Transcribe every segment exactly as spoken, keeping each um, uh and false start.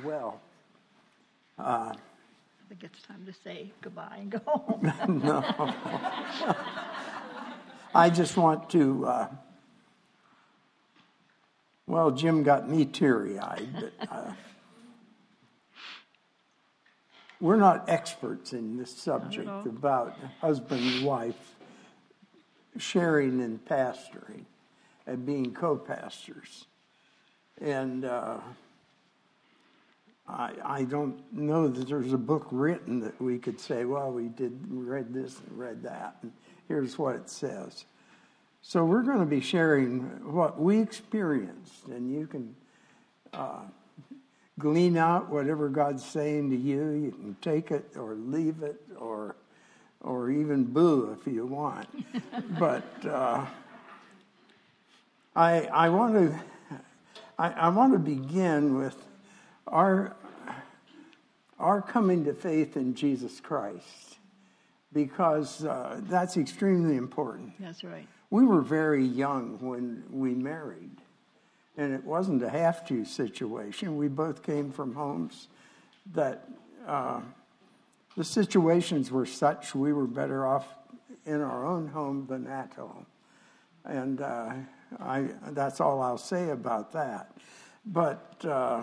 well. Uh, I think it's time to say goodbye and go home. No. I just want to, uh, well, Jim got me teary-eyed, but uh, we're not experts in this subject about husband and wife sharing and pastoring and being co-pastors. And uh, I, I don't know that there's a book written that we could say, well, we did read this and read that, and here's what it says. So we're going to be sharing what we experienced, and you can uh, glean out whatever God's saying to you. You can take it or leave it, or or even boo if you want. But uh, I I want to I, I want to begin with our our coming to faith in Jesus Christ, because uh, that's extremely important. That's right. We were very young when we married, and it wasn't a have-to situation. We both came from homes that uh, the situations were such we were better off in our own home than at home. And uh, I that's all I'll say about that. But uh,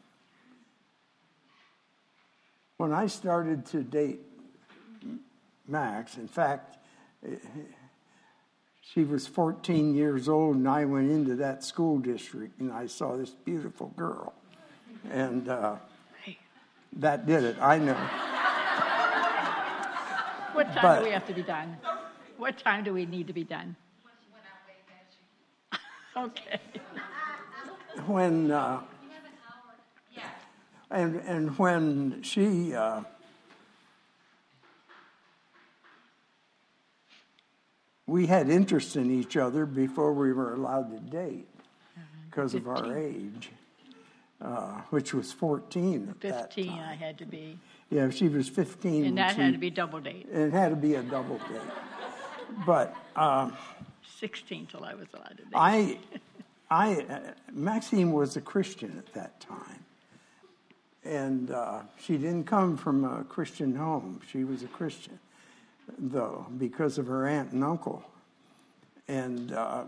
when I started to date Max, in fact, it, she was fourteen years old, and I went into that school district, and I saw this beautiful girl. And uh, that did it, I know. What time but, do we have to be done? What time do we need to be done? Okay. When, uh, and, and when she... Uh, we had interest in each other before we were allowed to date because of our age, uh, which was fourteen at that time. fifteen I had to be. Yeah, she was fifteen. And that she, had to be double date. It had to be a double date. But... Um, sixteen till I was allowed to date. I, I, uh, Maxine was a Christian at that time. And uh, she didn't come from a Christian home. She was a Christian, though, because of her aunt and uncle. And uh,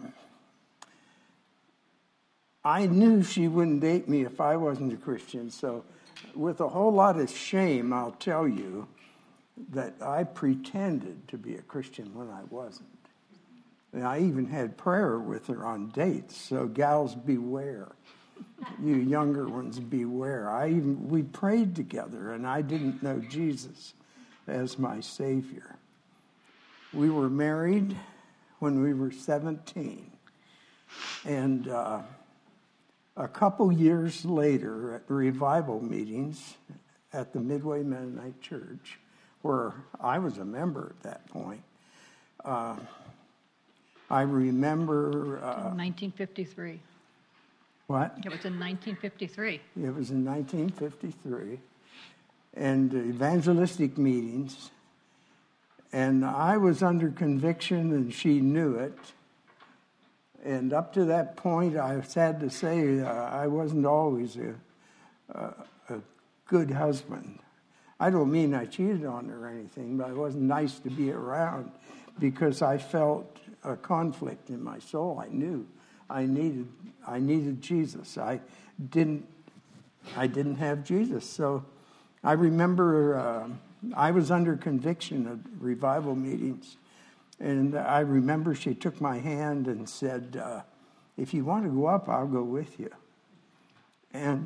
I knew she wouldn't date me if I wasn't a Christian. So with a whole lot of shame, I'll tell you that I pretended to be a Christian when I wasn't. And I even had prayer with her on dates. So gals, beware. You younger ones, beware. I even we prayed together, and I didn't know Jesus as my Savior. We were married when we were seventeen. And uh, a couple years later, at revival meetings at the Midway Mennonite Church, where I was a member at that point, uh, I remember... Uh, nineteen fifty-three. What? It was in nineteen fifty-three. It was in nineteen fifty-three. And evangelistic meetings. And I was under conviction, and she knew it. And up to that point, I was sad to say, uh, I wasn't always a, a, a good husband. I don't mean I cheated on her or anything, but I wasn't nice to be around because I felt a conflict in my soul. I knew I needed I needed Jesus. I didn't I didn't have Jesus. So I remember uh, I was under conviction at revival meetings, and I remember she took my hand and said, uh, "If you want to go up, I'll go with you." And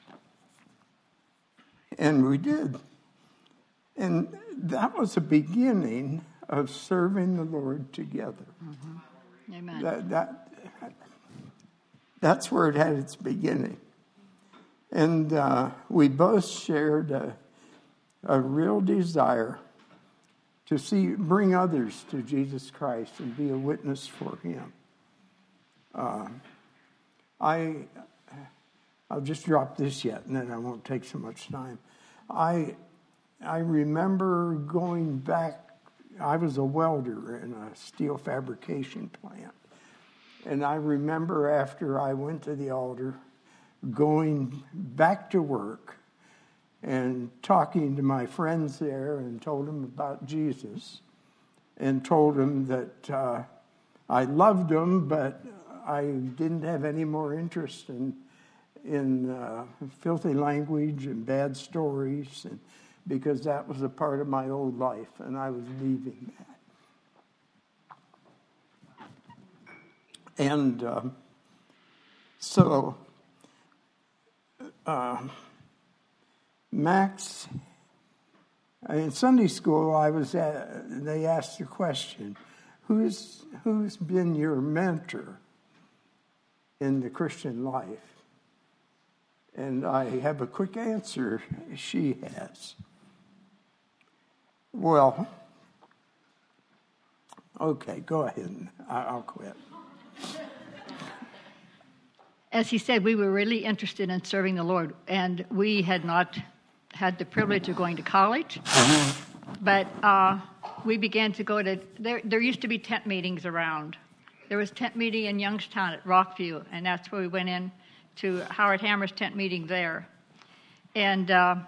and we did. And that was the beginning of serving the Lord together. Mm-hmm. Amen. That, that, that's where it had its beginning. And uh, we both shared a, a real desire to see bring others to Jesus Christ and be a witness for Him. Uh, I, I'll just drop this yet, and then I won't take so much time. I, I remember going back. I was a welder in a steel fabrication plant. And I remember after I went to the altar, going back to work and talking to my friends there and told them about Jesus and told them that uh, I loved them, but I didn't have any more interest in in uh, filthy language and bad stories, and because that was a part of my old life, and I was leaving that. And uh, so uh, Max, in Sunday school, I was at, they asked the question, who's who's been your mentor in the Christian life? And I have a quick answer. She has. Well, okay, go ahead. I'll quit. As he said, we were really interested in serving the Lord, and we had not had the privilege of going to college, but uh, we began to go to, there, there used to be tent meetings around. There was tent meeting in Youngstown at Rockview, and that's where we went in to Howard Hammer's tent meeting there. And uh,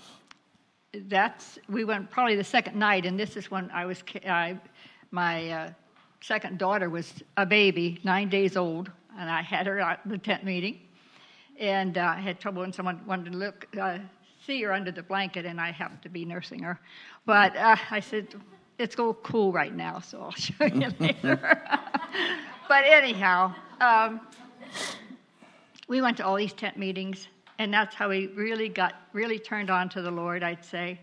that's, we went probably the second night, and this is when I was, I, my uh, second daughter was a baby, nine days old, and I had her at the tent meeting. And uh, I had trouble when someone wanted to look, uh, see her under the blanket, and I happened to be nursing her. But uh, I said, it's all cool right now, so I'll show you later. But anyhow, um, we went to all these tent meetings, and that's how we really got, really turned on to the Lord, I'd say.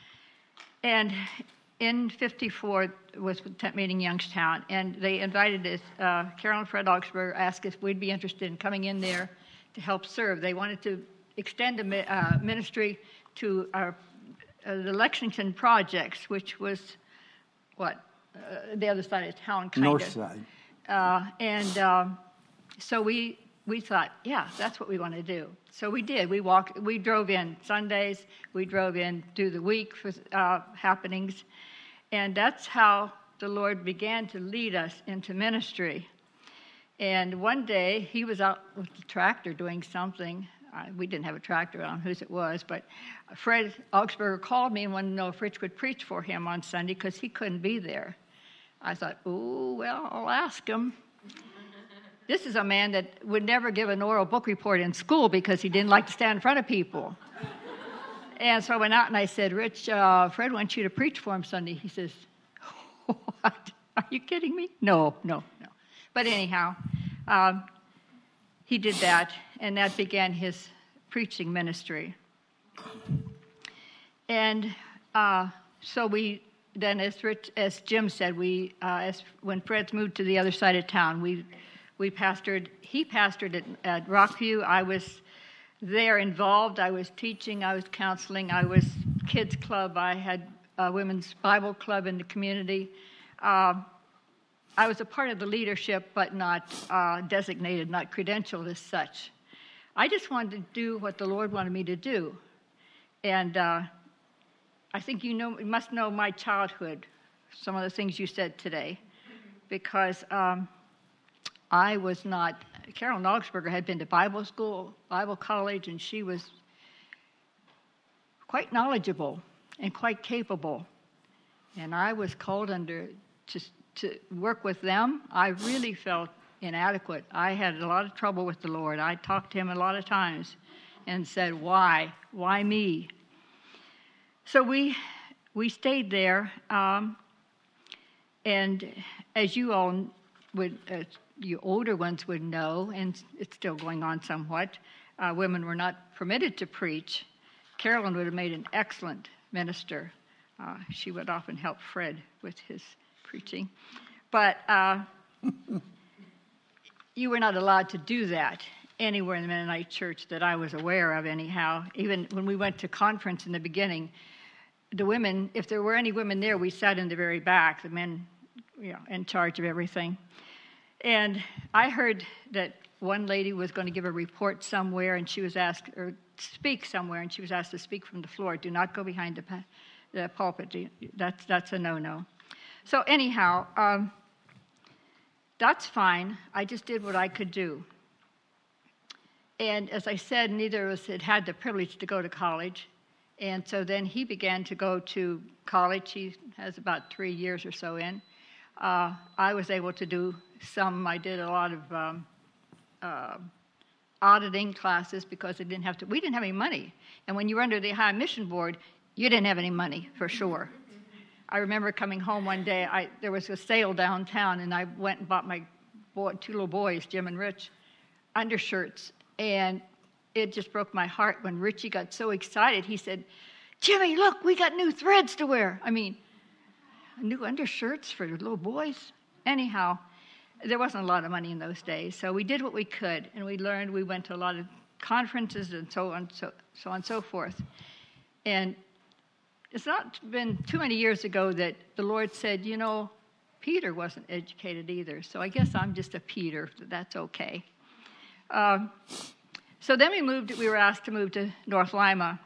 And in fifty-four was the tent meeting in Youngstown, and they invited us, uh, Carol and Fred Augsburger asked if we'd be interested in coming in there to help serve. They wanted to extend the uh, ministry to our, uh, the Lexington projects, which was, what, uh, the other side of town, kind North of. North side. Uh, and um, so we we thought, yeah, that's what we want to do. So we did. We walked. We drove in Sundays. We drove in through the week for uh, happenings, and that's how the Lord began to lead us into ministry. And one day he was out with the tractor doing something. Uh, we didn't have a tractor, I don't know whose it was, but Fred Augsburger called me and wanted to know if Rich would preach for him on Sunday because he couldn't be there. I thought, oh, well, I'll ask him. This is a man that would never give an oral book report in school because he didn't like to stand in front of people. And so I went out and I said, Rich, uh, Fred wants you to preach for him Sunday. He says, what? Are you kidding me? No, no, no. But anyhow, um, he did that, and that began his preaching ministry. And uh, so we... Then, as Rich, as Jim said, we uh, as when Fred's moved to the other side of town, we we pastored. He pastored at, at Rockview. I was there involved. I was teaching. I was counseling. I was kids club. I had a women's Bible club in the community. Uh, I was a part of the leadership, but not uh, designated, not credentialed as such. I just wanted to do what the Lord wanted me to do, and. Uh, I think you know, you must know my childhood, some of the things you said today, because um, I was not, Carol Augsburger had been to Bible school, Bible college, and she was quite knowledgeable and quite capable. And I was called under to, to work with them. I really felt inadequate. I had a lot of trouble with the Lord. I talked to him a lot of times and said, why? Why me? So we we stayed there, um, and as you all would, uh, you older ones would know, and it's still going on somewhat, uh, women were not permitted to preach. Carolyn would have made an excellent minister. Uh, she would often help Fred with his preaching. But uh, you were not allowed to do that anywhere in the Mennonite church that I was aware of anyhow. Even when we went to conference in the beginning, the women, if there were any women there, we sat in the very back, the men, you know, in charge of everything. And I heard that one lady was going to give a report somewhere, and she was asked, or speak somewhere, and she was asked to speak from the floor. Do not go behind the, the pulpit. That's, that's a no-no. So anyhow, um, that's fine. I just did what I could do. And as I said, neither of us had had the privilege to go to college. And so then he began to go to college. He has about three years or so in. Uh, I was able to do some. I did a lot of um, uh, auditing classes because I didn't have to. We didn't have any money. And when you were under the High Mission Board, you didn't have any money for sure. I remember coming home one day. I, there was a sale downtown, and I went and bought my boy, two little boys, Jim and Rich, undershirts. And it just broke my heart when Richie got so excited. He said, "Jimmy, look, we got new threads to wear." I mean, new undershirts for little boys. Anyhow, there wasn't a lot of money in those days, so we did what we could, and we learned. We went to a lot of conferences and so on, so, so on and so forth. And it's not been too many years ago that the Lord said, you know, Peter wasn't educated either, so I guess I'm just a Peter. That's okay. Um, so then we moved. We were asked to move to North Lima,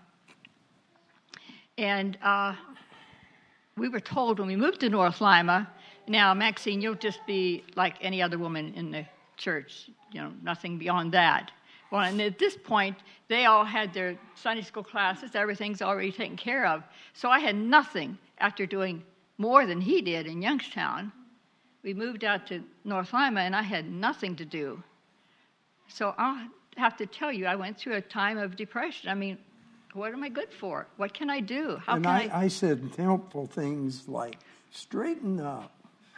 and uh, we were told when we moved to North Lima, now, Maxine, you'll just be like any other woman in the church, you know, nothing beyond that. Well, and at this point, they all had their Sunday school classes. Everything's already taken care of. So I had nothing after doing more than he did in Youngstown. We moved out to North Lima, and I had nothing to do. So I'll have to tell you, I went through a time of depression. I mean, what am I good for? What can I do? How and can I, I... I said helpful things like, straighten up.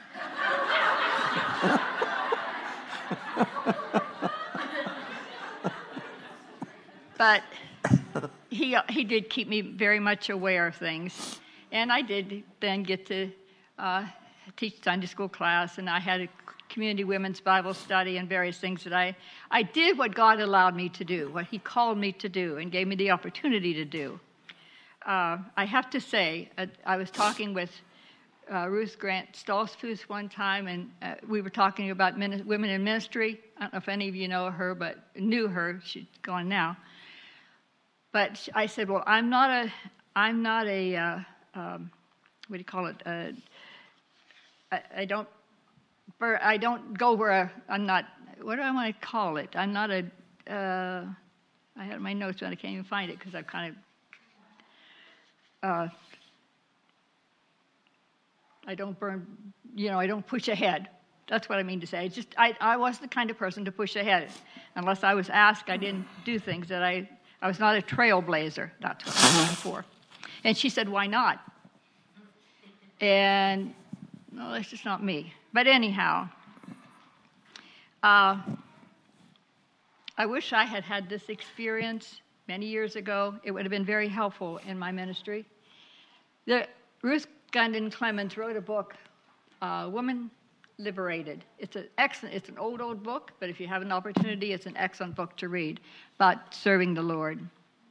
But he he did keep me very much aware of things. And I did then get to uh, teach Sunday school class, and I had a community women's Bible study and various things that I, I did what God allowed me to do, what he called me to do and gave me the opportunity to do. Uh, I have to say, uh, I was talking with uh, Ruth Grant Stoltzfus one time, and uh, we were talking about min- women in ministry. I don't know if any of you know her, but knew her. She's gone now. But I said, well, I'm not a, I'm not a, uh, um, what do you call it? Uh, I, I don't, I don't go where I'm not. What do I want to call it? I'm not a. Uh, I had my notes, but I can't even find it because I've kind of. Uh, I don't burn, you know, I don't push ahead. That's what I mean to say. It's just I, I was the kind of person to push ahead. Unless I was asked, I didn't do things that I. I was not a trailblazer. That's what I was looking for. And she said, "Why not?" And no, that's just not me. But anyhow, uh, I wish I had had this experience many years ago. It would have been very helpful in my ministry. The, Ruth Gundin Clemens wrote a book, uh, Woman Liberated. It's an excellent. It's an old, old book, but if you have an opportunity, it's an excellent book to read about serving the Lord.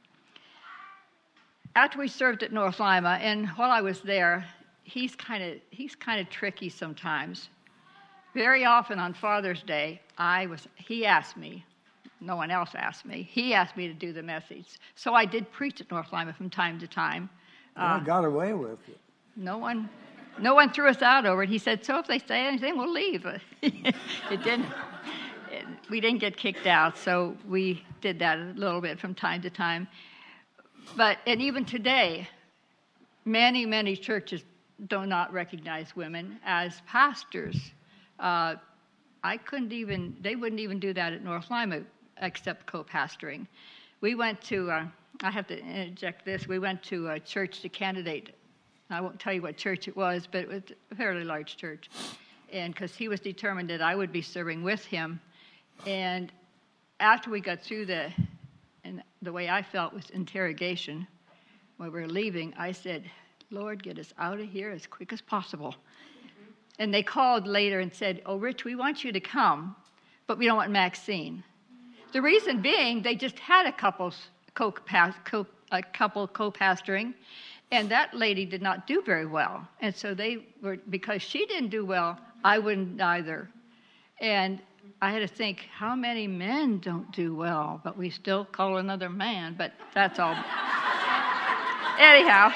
After we served at North Lima, and while I was there, he's kind of he's kind of tricky sometimes. Very often on Father's Day, I was he asked me, no one else asked me. He asked me to do the message, so I did preach at North Lima from time to time. Well, uh, I got away with it. No one, no one threw us out over it. He said, "So if they say anything, we'll leave." It didn't. It, we didn't get kicked out, so we did that a little bit from time to time. But and even today, many many churches do not recognize women as pastors. Uh, I couldn't even, they wouldn't even do that at North Lima except co-pastoring. We went to, uh, I have to interject this, we went to a church to candidate. I won't tell you what church it was, but it was a fairly large church. And because he was determined that I would be serving with him. And after we got through the, and the way I felt was interrogation, when we were leaving, I said, "Lord, get us out of here as quick as possible." Mm-hmm. And they called later and said, "Oh, Rich, we want you to come, but we don't want Maxine." The reason being, they just had a couple, co- co- a couple co-pastoring, and that lady did not do very well. And so they were, because she didn't do well, I wouldn't either. And I had to think, how many men don't do well, but we still call another man, but that's all. Anyhow,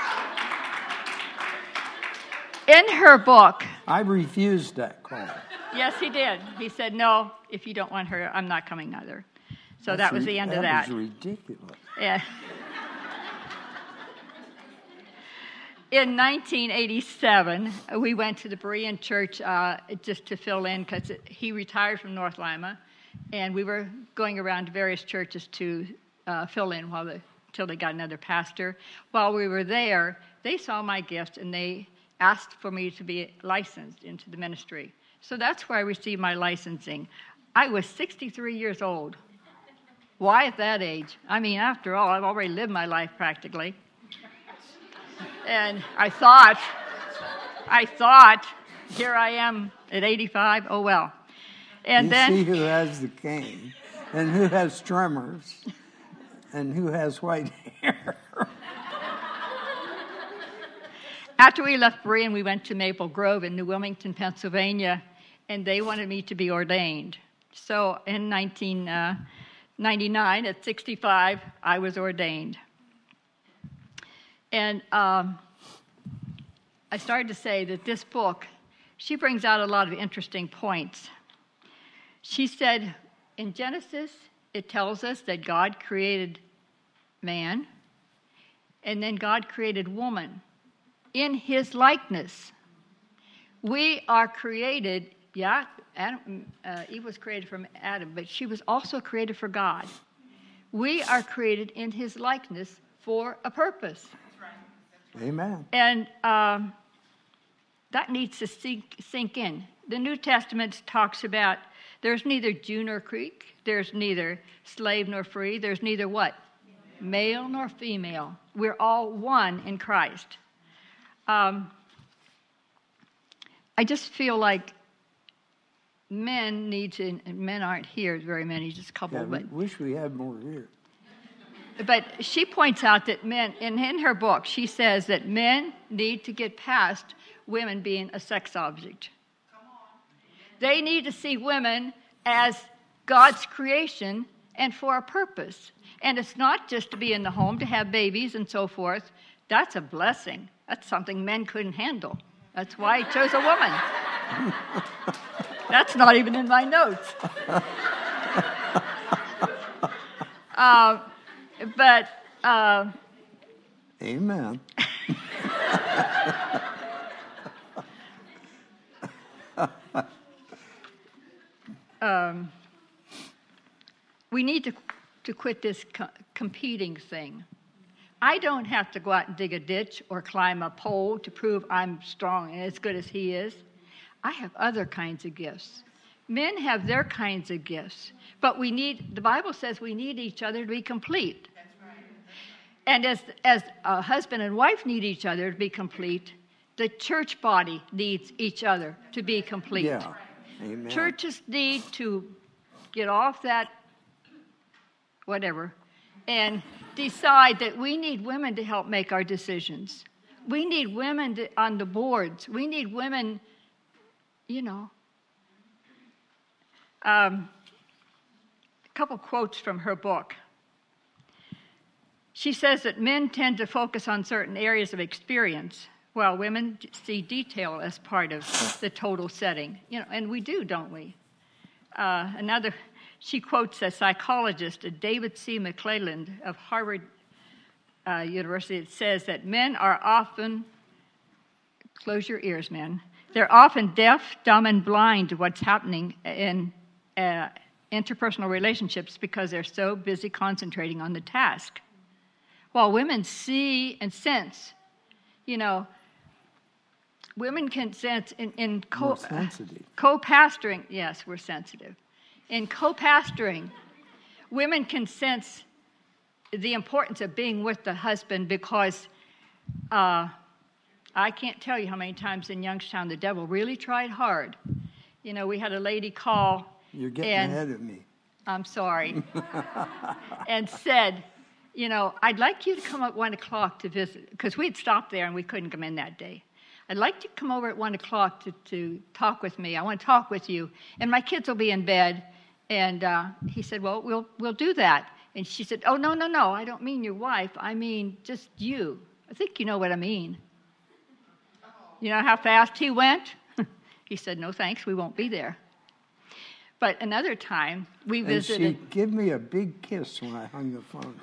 in her book... I refused that call. Yes, he did. He said, no, if you don't want her, I'm not coming either. So That's that was ri- the end that of that. That was ridiculous. Yeah. In nineteen eighty-seven, we went to the Berean church uh, just to fill in because he retired from North Lima, and we were going around to various churches to uh, fill in while the, until they got another pastor. While we were there, they saw my gift, and they asked for me to be licensed into the ministry. So that's where I received my licensing. I was sixty-three years old. Why at that age? I mean, after all, I've already lived my life practically. And I thought, I thought, here I am at eighty-five, oh well. And you then see who has the cane, and who has tremors, and who has white hair. After we left Berean, we went to Maple Grove in New Wilmington, Pennsylvania, and they wanted me to be ordained. So in nineteen ninety-nine, at sixty-five, I was ordained. And um, I started to say that this book, she brings out a lot of interesting points. She said, in Genesis, it tells us that God created man, and then God created woman in his likeness. We are created, yeah, Adam, uh, Eve was created from Adam, but she was also created for God. We are created in his likeness for a purpose. Amen. And um, that needs to sink, sink in. The New Testament talks about there's neither Jew nor Greek, there's neither slave nor free, there's neither what? Male nor female. We're all one in Christ. Um, I just feel like men need to, and men aren't here very many, just a couple, Yeah, but we wish we had more here. But she points out that men, and in her book, she says that men need to get past women being a sex object. They need to see women as God's creation and for a purpose. And it's not just to be in the home, to have babies and so forth. That's a blessing. That's something men couldn't handle. That's why I chose a woman. That's not even in my notes. Uh, But, uh, Amen. um, we need to, to quit this co- competing thing. I don't have to go out and dig a ditch or climb a pole to prove I'm strong and as good as he is. I have other kinds of gifts. Men have their kinds of gifts. But we need, the Bible says we need each other to be complete. And as, as a husband and wife need each other to be complete, the church body needs each other to be complete. Yeah. Amen. Churches need to get off that whatever and decide that we need women to help make our decisions. We need women to, on the boards. We need women, you know. Um, a couple quotes from her book. She says that men tend to focus on certain areas of experience, while women see detail as part of the total setting. You know, and we do, don't we? Uh, another, she quotes a psychologist, David C. McClelland of Harvard uh, University. It says that men are often, close your ears, men, they're often deaf, dumb, and blind to what's happening in uh, interpersonal relationships because they're so busy concentrating on the task. While women see and sense, you know, women can sense in, in co, uh, co-pastoring. Yes, we're sensitive. In co-pastoring, women can sense the importance of being with the husband because uh, I can't tell you how many times in Youngstown the devil really tried hard. You know, we had a lady call. You're getting and, ahead of me. I'm sorry. And said, you know, I'd like you to come at one o'clock to visit, because we'd stopped there and we couldn't come in that day. I'd like you to come over at one o'clock to, to talk with me. I want to talk with you. And my kids will be in bed. And uh, he said, well, we'll we'll do that. And she said, oh, no, no, no, I don't mean your wife. I mean just you. I think you know what I mean. You know how fast he went? He said, no thanks, we won't be there. But another time, we And visited. she gave me a big kiss when I hung the phone.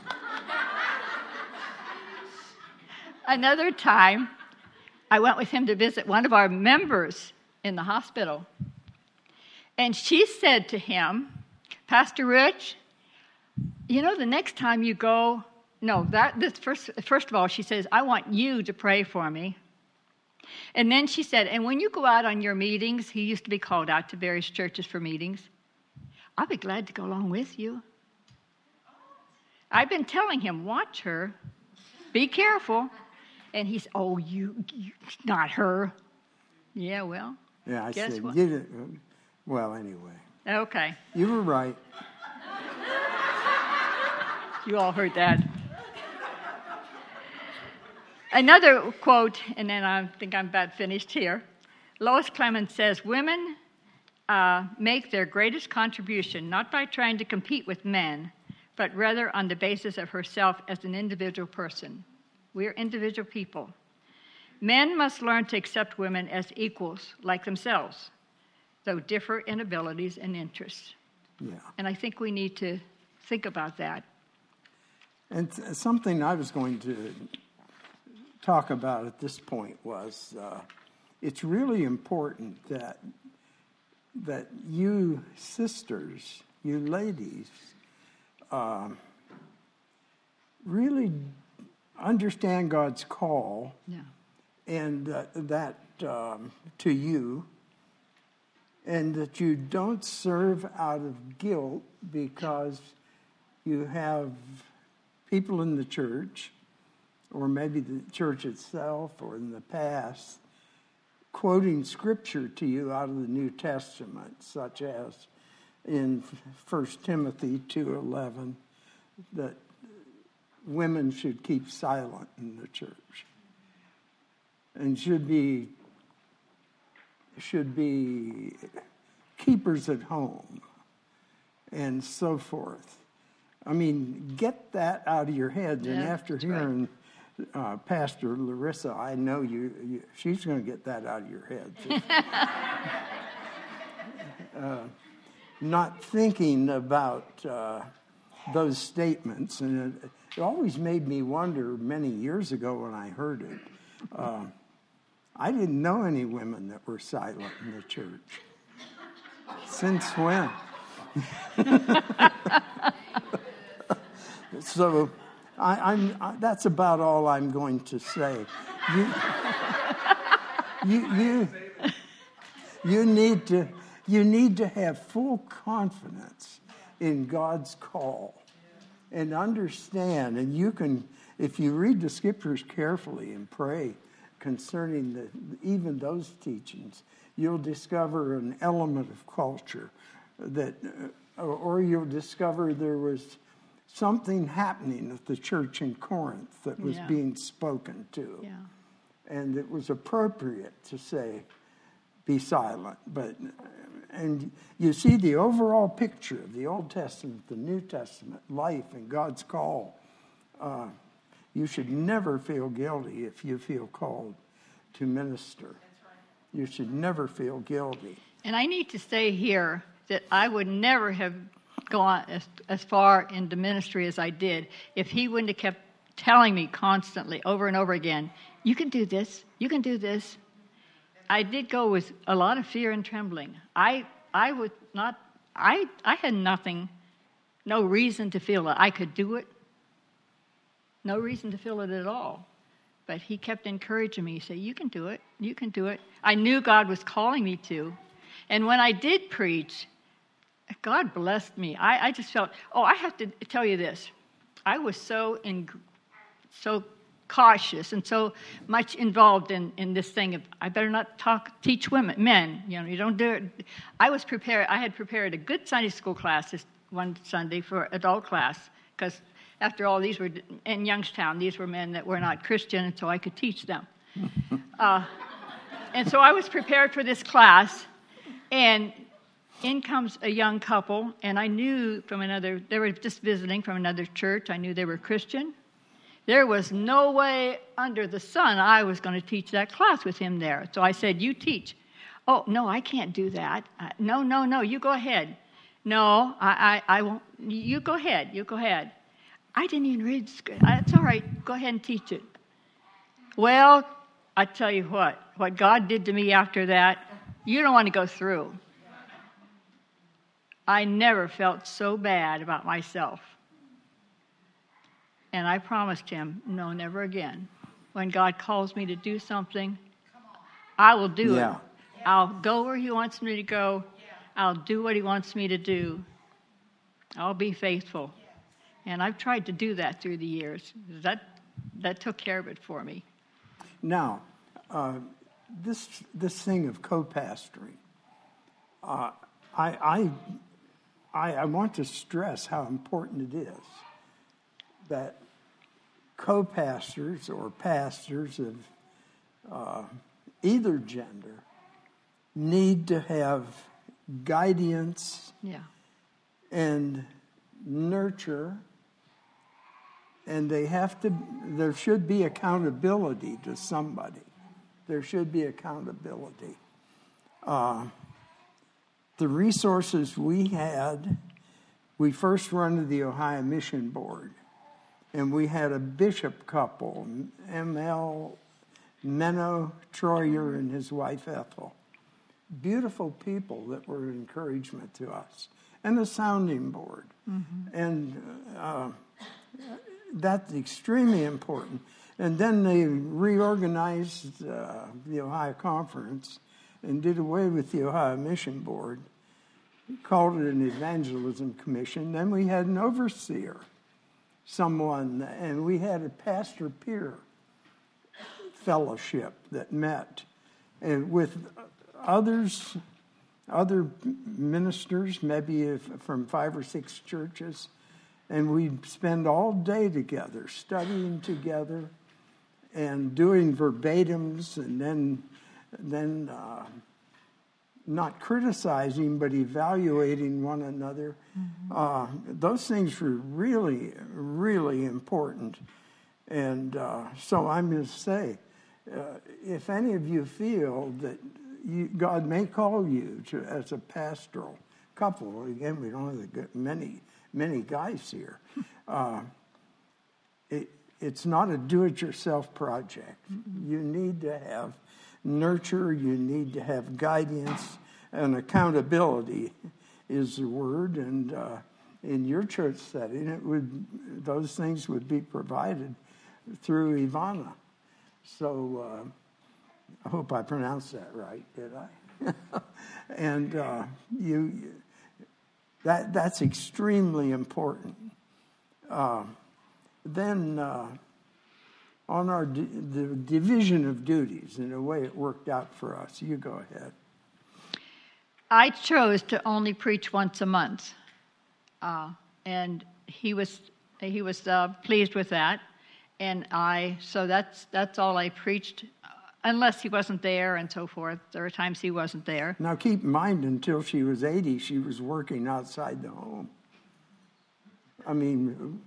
Another time, I went with him to visit one of our members in the hospital. And she said to him, Pastor Rich, you know, the next time you go, no, that this first, first of all, she says, I want you to pray for me. And then she said, and when you go out on your meetings, he used to be called out to various churches for meetings, I'll be glad to go along with you. I've been telling him, watch her, be careful. And he's, oh, you, you not her. Yeah, well, Yeah, I guess said, what? you didn't, well, anyway. Okay, You were right. you all heard that. Another quote, and then I think I'm about finished here. Lois Clemens says, women uh, make their greatest contribution not by trying to compete with men, but rather on the basis of herself as an individual person. We're individual people. Men must learn to accept women as equals like themselves, though differ in abilities and interests. Yeah. And I think we need to think about that. And th- something I was going to talk about at this point was uh, it's really important that that you sisters, you ladies, uh, really understand God's call Yeah. and uh, that um, to you, and that you don't serve out of guilt because you have people in the church, or maybe the church itself, or in the past, quoting scripture to you out of the New Testament, such as in First Timothy two eleven, that women should keep silent in the church and should be should be keepers at home and so forth. I mean, get that out of your heads. Yeah, and after that's right. hearing uh, Pastor Larissa, I know you, you she's going to get that out of your heads. uh, not thinking about uh, those statements. And it, it always made me wonder many years ago when I heard it. Uh, I didn't know any women that were silent in the church. Since when? So I, I'm, I, that's about all I'm going to say. You, you, you, you need to, you need to have full confidence in God's call and understand. And you can, if you read the scriptures carefully and pray concerning the, even those teachings, you'll discover an element of culture that, uh, or you'll discover there was something happening at the church in Corinth that was Yeah. being spoken to. Yeah. And it was appropriate to say, be silent. But, and you see the overall picture of the Old Testament, the New Testament, life and God's call. Uh, you should never feel guilty if you feel called to minister. That's right. You should never feel guilty. And I need to say here that I would never have gone as, as far into ministry as I did if he wouldn't have kept telling me constantly over and over again, you can do this, you can do this. I did go with a lot of fear and trembling. I I would not, I, I had nothing, no reason to feel that I could do it. No reason to feel it at all. But he kept encouraging me. He said, you can do it, you can do it. I knew God was calling me to. And when I did preach, God blessed me. I, I just felt, oh, I have to tell you this. I was so in, so cautious and so much involved in, in this thing of, I better not talk, teach women, men, you know, you don't do it. I was prepared, I had prepared a good Sunday school class this one Sunday for adult class, because after all, these were, in Youngstown, these were men that were not Christian, and so I could teach them. uh, and so I was prepared for this class, and in comes a young couple, and I knew from another, they were just visiting from another church. I knew they were Christian. There was no way under the sun I was going to teach that class with him there. So I said, you teach. Oh, no, I can't do that. Uh, no, no, no, you go ahead. No, I, I, I won't. You go ahead. You go ahead. I didn't even read script. That's all right. Go ahead and teach it. Well, I tell you what, what God did to me after that, you don't want to go through. I never felt so bad about myself. And I promised him, no, never again. When God calls me to do something, I will do yeah. it. I'll go where he wants me to go. I'll do what he wants me to do. I'll be faithful. And I've tried to do that through the years. That that took care of it for me. Now, uh, this this thing of co-pastoring, uh, I, I I I want to stress how important it is that co-pastors or pastors of uh, either gender need to have guidance yeah. and nurture, and they have to, there should be accountability to somebody. There should be accountability. Uh, the resources we had, we first run to the Ohio Mission Board, and we had a bishop couple, M L Menno Troyer and his wife Ethel. Beautiful people that were an encouragement to us, and a sounding board. Mm-hmm. And uh, that's extremely important. And then they reorganized uh, the Ohio Conference and did away with the Ohio Mission Board, called it an evangelism commission. Then we had an overseer, someone, and we had a pastor-peer fellowship that met and with others, other ministers, maybe if, from five or six churches, and we'd spend all day together, studying together, and doing verbatims, and then, then uh, not criticizing, but evaluating one another. Mm-hmm. Uh, those things were really, really important. And uh, so I'm going to say, uh, if any of you feel that You, God may call you to as a pastoral couple. Again, we don't have many many guys here. Uh, it, it's not a do-it-yourself project. Mm-hmm. You need to have nurture. You need to have guidance and accountability is the word. And uh, in your church setting, it would those things would be provided through Ivana. So. Uh, I hope I pronounced that right, did I? and uh, you, that that's extremely important. Uh, then uh, on our di- the division of duties, in a way it worked out for us. You go ahead. I chose to only preach once a month, uh, and he was he was uh, pleased with that, and I so that's that's all I preached. Unless he wasn't there and so forth. There were times he wasn't there. Now keep in mind, until she was eighty, she was working outside the home. I mean,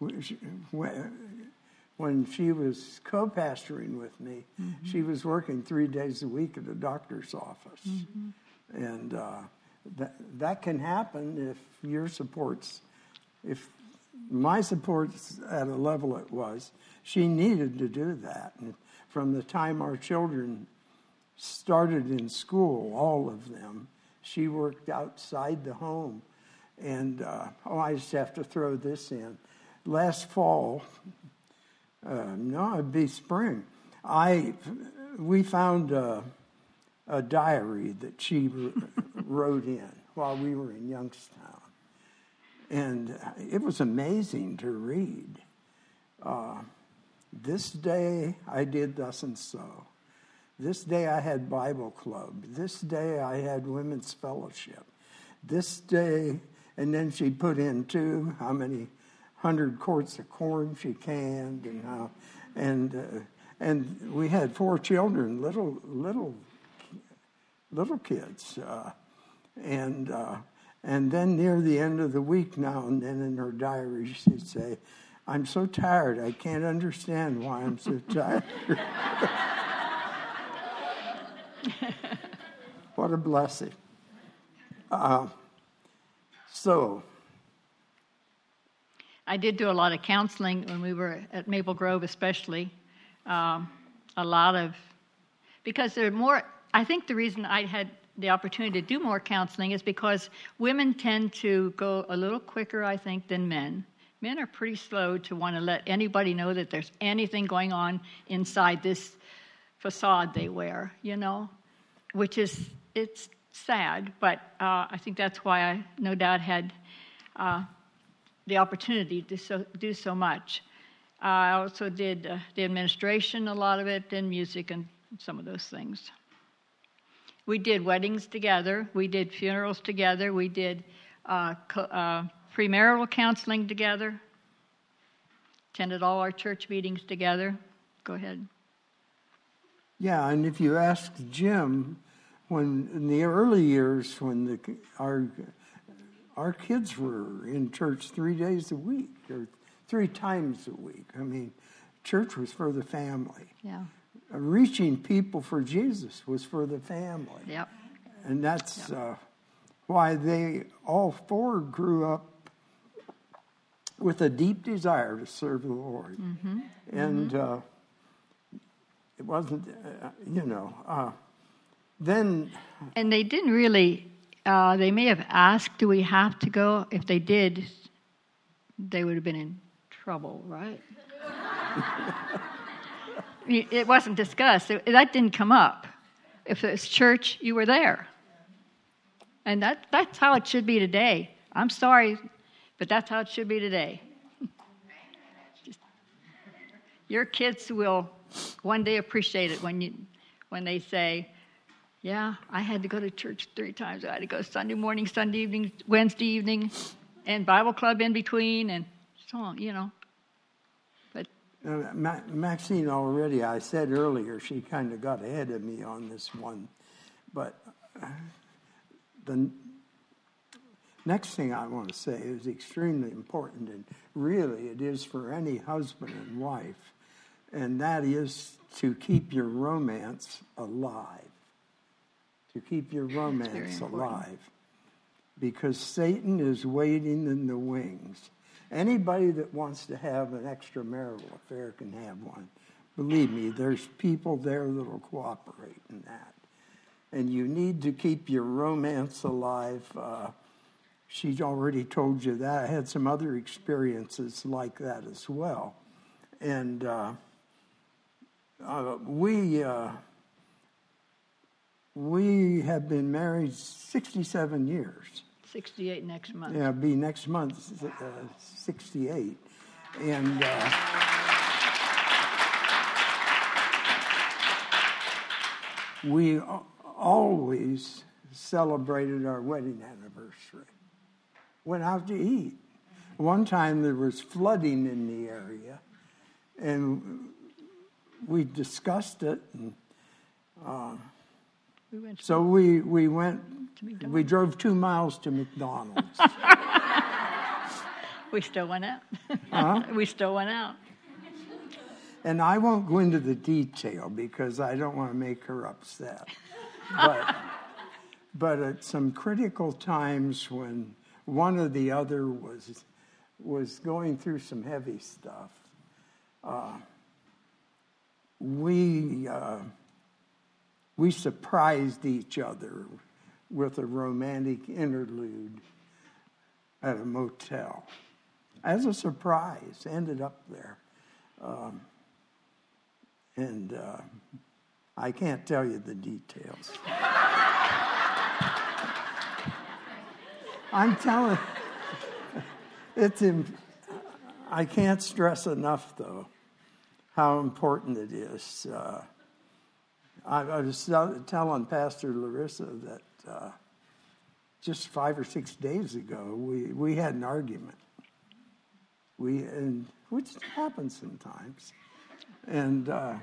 when she was co-pastoring with me, mm-hmm. she was working three days a week at a doctor's office. Mm-hmm. And uh, that, that can happen if your support's, if my support's at a level it was, she needed to do that. And from the time our children started in school, all of them, she worked outside the home. And, uh, oh, I just have to throw this in. Last fall, uh, no, it'd be spring, I, we found a, a diary that she wrote in while we were in Youngstown. And it was amazing to read. Uh, This day I did thus and so. This day I had Bible club. This day I had women's fellowship. This day, and then she put in too how many hundred quarts of corn she canned, and how, and uh, and we had four children, little little little kids, uh, and uh, and then near the end of the week, now and then in her diary she'd say, I'm so tired, I can't understand why I'm so tired. What a blessing. Uh, so... I did do a lot of counseling when we were at Maple Grove, especially. Um, a lot of, because there are more, I think the reason I had the opportunity to do more counseling is because women tend to go a little quicker, I think, than men. Men are pretty slow to want to let anybody know that there's anything going on inside this facade they wear, you know, which is, it's sad, but uh, I think that's why I no doubt had uh, the opportunity to so, do so much. Uh, I also did uh, the administration, a lot of it, and music and some of those things. We did weddings together. We did funerals together. We did uh, co- uh, premarital counseling together. Attended all our church meetings together. Go ahead. Yeah, and if you ask Jim, when in the early years when the our our kids were in church three days a week or three times a week. I mean, church was for the family. Yeah. Reaching people for Jesus was for the family. Yep. And that's Yep. uh, why they all four grew up with a deep desire to serve the Lord. Mm-hmm. And mm-hmm. Uh, it wasn't, uh, you know, uh, then... And they didn't really, uh, they may have asked, do we have to go? If they did, they would have been in trouble, right? It wasn't discussed. It, that didn't come up. If it's church, you were there. And that that's how it should be today. I'm sorry, but that's how it should be today. Just, your kids will one day appreciate it when you when they say, yeah, I had to go to church three times. I had to go Sunday morning, Sunday evening, Wednesday evening, and Bible club in between, and so on, you know. But uh, Ma- Maxine already, I said earlier, she kind of got ahead of me on this one. But uh, the next thing I want to say is extremely important, and really it is for any husband and wife, and that is to keep your romance alive. To keep your romance alive. Because Satan is waiting in the wings. Anybody that wants to have an extramarital affair can have one. Believe me, there's people there that will cooperate in that. And you need to keep your romance alive. Uh, she's already told you that. I had some other experiences like that as well. And uh, uh, we... Uh, We have been married sixty-seven years. sixty-eight next month. Yeah, be next month, uh, sixty-eight. And uh, we always celebrated our wedding anniversary. Went out to eat. One time there was flooding in the area, and we discussed it, and uh, We went to so we, we went, to we drove two miles to McDonald's. We still went out. Huh? We still went out. And I won't go into the detail because I don't want to make her upset. But, but at some critical times when one or the other was, was going through some heavy stuff, uh, we... Uh, We surprised each other with a romantic interlude at a motel. As a surprise, ended up there. Um, and uh, I can't tell you the details. I'm telling it's. Im- I can't stress enough, though, how important it is. Uh, I, I was telling Pastor Larissa that uh, just five or six days ago we, we had an argument. We and which happens sometimes, and uh,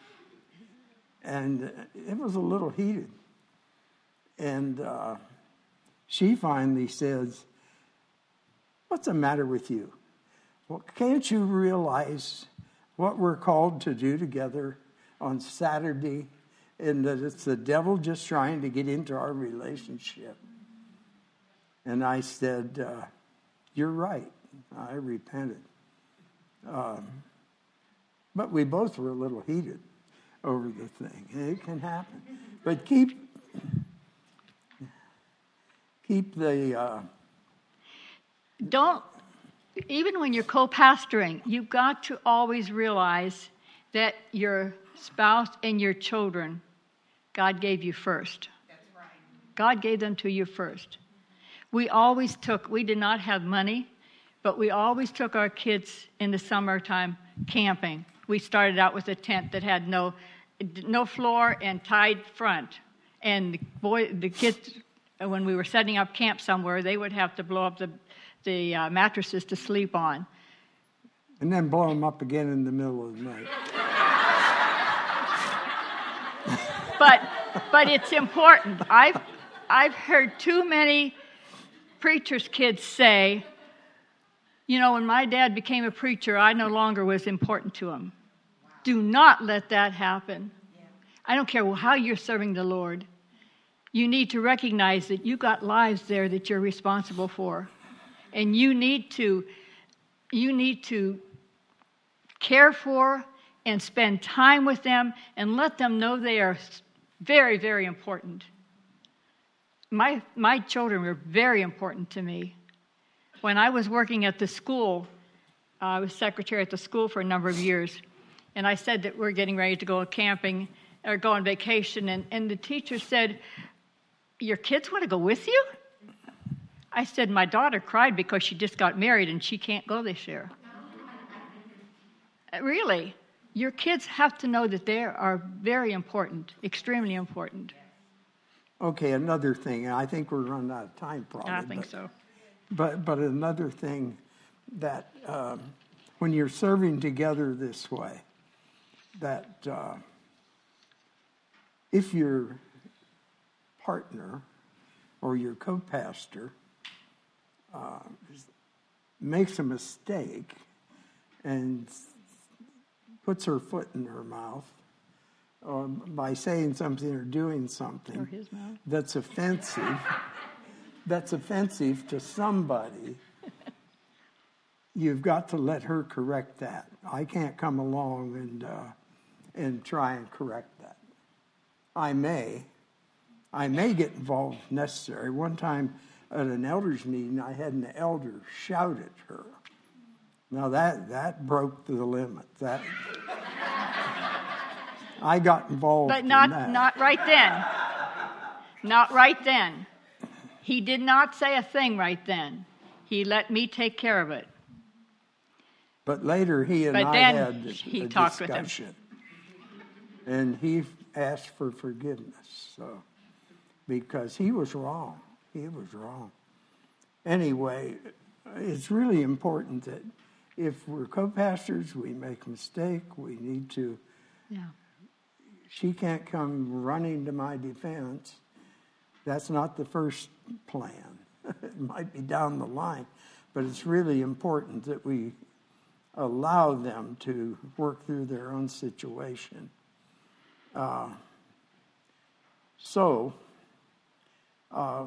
and it was a little heated. And uh, she finally says, "What's the matter with you? Well, can't you realize what we're called to do together on Saturday and that it's the devil just trying to get into our relationship. And I said, uh, you're right. I repented. Um, but we both were a little heated over the thing. It can happen. But keep keep the... Uh, Don't, even when you're co-pastoring, you've got to always realize that your spouse and your children, God gave you first. That's right. God gave them to you first. We always took, we did not have money, but we always took our kids in the summertime camping. We started out with a tent that had no no floor and tied front. And the boy, the kids, when we were setting up camp somewhere, they would have to blow up the, the uh, mattresses to sleep on. And then blow them up again in the middle of the night. But but it's important. I've I've heard too many preachers' kids say, you know, when my dad became a preacher, I no longer was important to him. Wow. Do not let that happen. Yeah. I don't care how you're serving the Lord. You need to recognize that you got lives there that you're responsible for. And you need to you need to care for and spend time with them and let them know they are very, very important. My my children were very important to me. When I was working at the school, uh, I was secretary at the school for a number of years, and I said that we're getting ready to go camping or go on vacation, and, and the teacher said, your kids want to go with you? I said, my daughter cried because she just got married and she can't go this year. Really, your kids have to know that they are very important, extremely important. Okay, another thing, and I think we're running out of time probably. I think but, so. But, but another thing that um, when you're serving together this way, that uh, if your partner or your co-pastor uh, makes a mistake and puts her foot in her mouth, or by saying something or doing something Or his mouth. that's offensive, that's offensive to somebody, you've got to let her correct that. I can't come along and uh, and try and correct that. I may. I may get involved if necessary. One time at an elders meeting, I had an elder shout at her. Now that, that broke the limit. That I got involved But not in that. not right then. Not right then. He did not say a thing right then. He let me take care of it. But later he and But I then had he a talked with him. discussion. And he asked for forgiveness. So because he was wrong. He was wrong. Anyway, it's really important that if we're co-pastors, we make a mistake, we need to... Yeah. She can't come running to my defense. That's not the first plan. It might be down the line. But it's really important that we allow them to work through their own situation. Uh, so... Uh,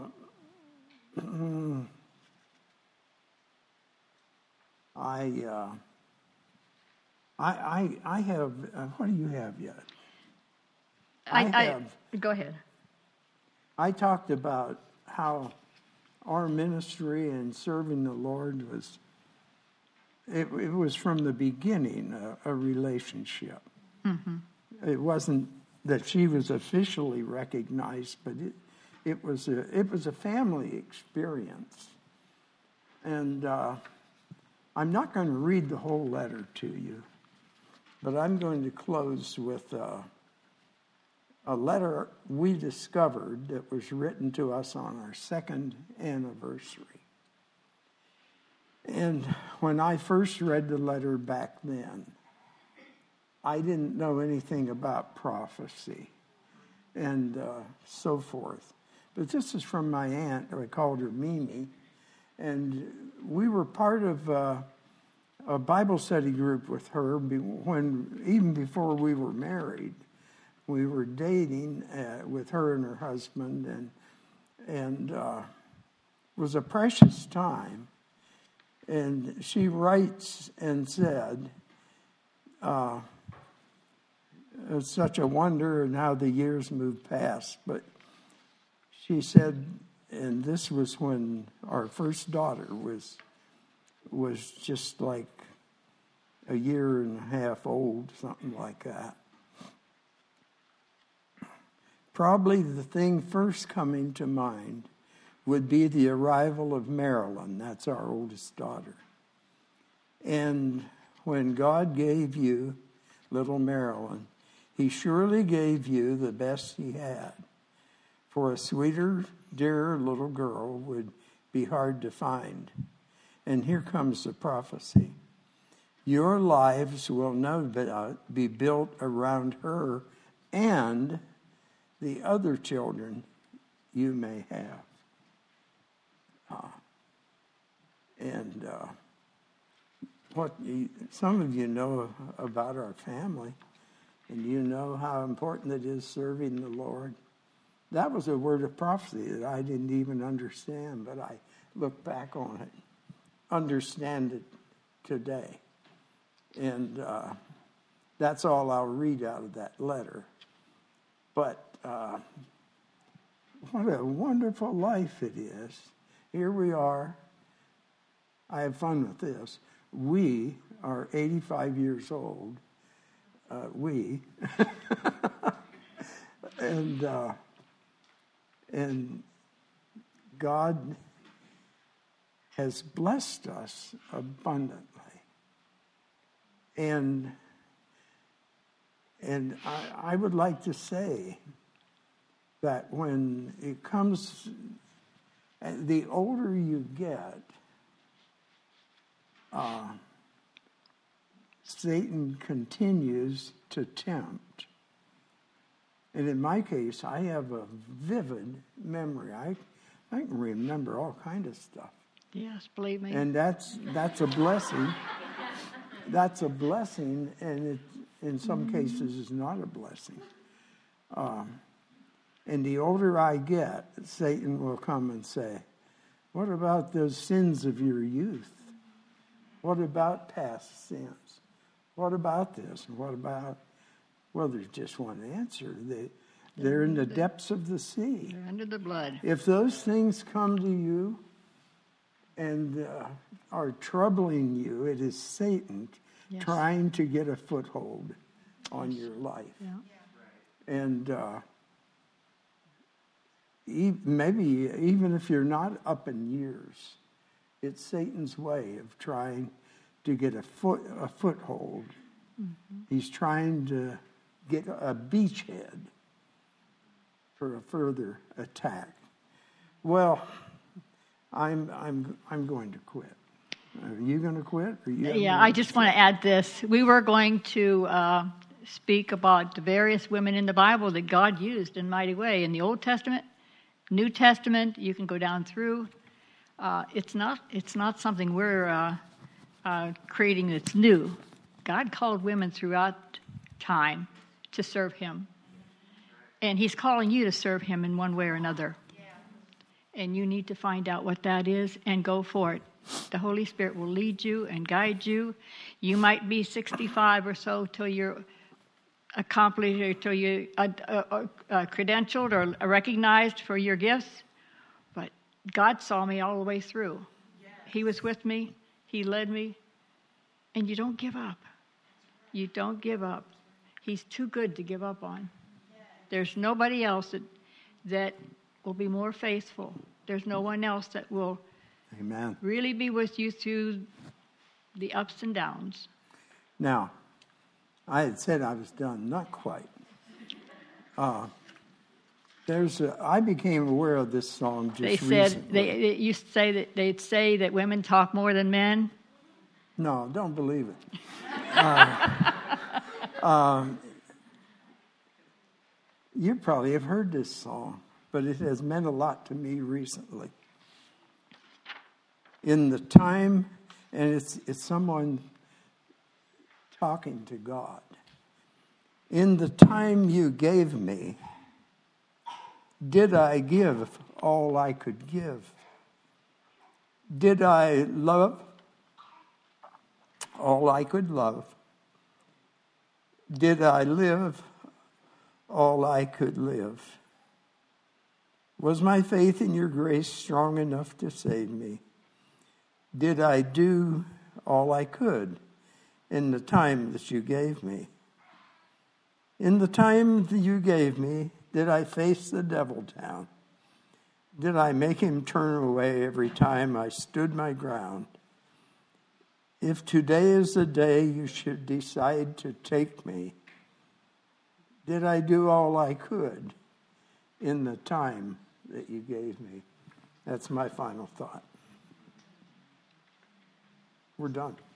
I, uh, I, I, I have. Uh, what do you have yet? I, I I have. Go ahead. I talked about how our ministry and serving the Lord was. It, it was from the beginning a, a relationship. Mm-hmm. It wasn't that she was officially recognized, but it. It was a it was a family experience, and uh, I'm not going to read the whole letter to you, but I'm going to close with uh, a letter we discovered that was written to us on our second anniversary. And when I first read the letter back then, I didn't know anything about prophecy and uh, so forth. But this is from my aunt, or I called her Mimi, and we were part of uh, a Bible study group with her when even before we were married, We were dating uh, with her and her husband, and and uh, it was a precious time. And she writes and said, uh, it's such a wonder and how the years move past. But she said, and this was when our first daughter was was just like a year and a half old, something like that. Probably the thing first coming to mind would be the arrival of Marilyn. That's our oldest daughter. And when God gave you little Marilyn, he surely gave you the best he had. For a sweeter, dearer little girl would be hard to find. And here comes the prophecy. Your lives will no be built around her and the other children you may have. Uh, and uh, what you, some of you know about our family, and you know how important it is serving the Lord. That was a word of prophecy that I didn't even understand, but I look back on it, understand it today. And uh, that's all I'll read out of that letter. But uh, what a wonderful life it is. Here we are. I have fun with this. We are eighty-five years old. Uh, we. and uh, and God has blessed us abundantly. And and I, I would like to say that when it comes, the older you get, uh, Satan continues to tempt. And in my case, I have a vivid memory. I, I can remember all kinds of stuff. Yes, believe me. And that's that's a blessing. That's a blessing, and it, in some mm-hmm. cases, is not a blessing. Um, and the older I get, Satan will come and say, what about those sins of your youth? What about past sins? What about this? And what about... Well, there's just one answer. They, they're in the depths of the sea. They're under the blood. If those things come to you and uh, are troubling you, it is Satan yes. trying to get a foothold on yes. your life. Yeah. And uh, e- maybe even if you're not up in years, it's Satan's way of trying to get a foot a foothold. Mm-hmm. He's trying to get a beachhead for a further attack. Well, I'm I'm I'm going to quit. Are you going to quit? Or you yeah, I just want to add this. We were going to uh, speak about the various women in the Bible that God used in a mighty way in the Old Testament, New Testament. You can go down through. Uh, it's not it's not something we're uh, uh, creating that's new. God called women throughout time to serve him. And he's calling you to serve him in one way or another. Yeah. And you need to find out what that is and go for it. The Holy Spirit will lead you and guide you. You might be sixty-five or so till you're accomplished or till you're uh, uh, uh, credentialed or recognized for your gifts. But God saw me all the way through. Yes. He was with me. He led me. And you don't give up. You don't give up. He's too good to give up on. There's nobody else that that will be more faithful. There's no one else that will Amen. really be with you through the ups and downs. Now, I had said I was done. Not quite. Uh, there's a, I became aware of this song just they said, recently. They, they used to say that they'd say that women talk more than men. No, don't believe it. Uh, um, you probably have heard this song, but it has meant a lot to me recently. In the time, and it's it's someone talking to God. In the time you gave me, did I give all I could give? Did I love all I could love? Did I live all I could live? Was my faith in your grace strong enough to save me? Did I do all I could in the time that you gave me? In the time that you gave me, did I face the devil down? Did I make him turn away every time I stood my ground? If today is the day you should decide to take me, did I do all I could in the time that you gave me? That's my final thought. We're done.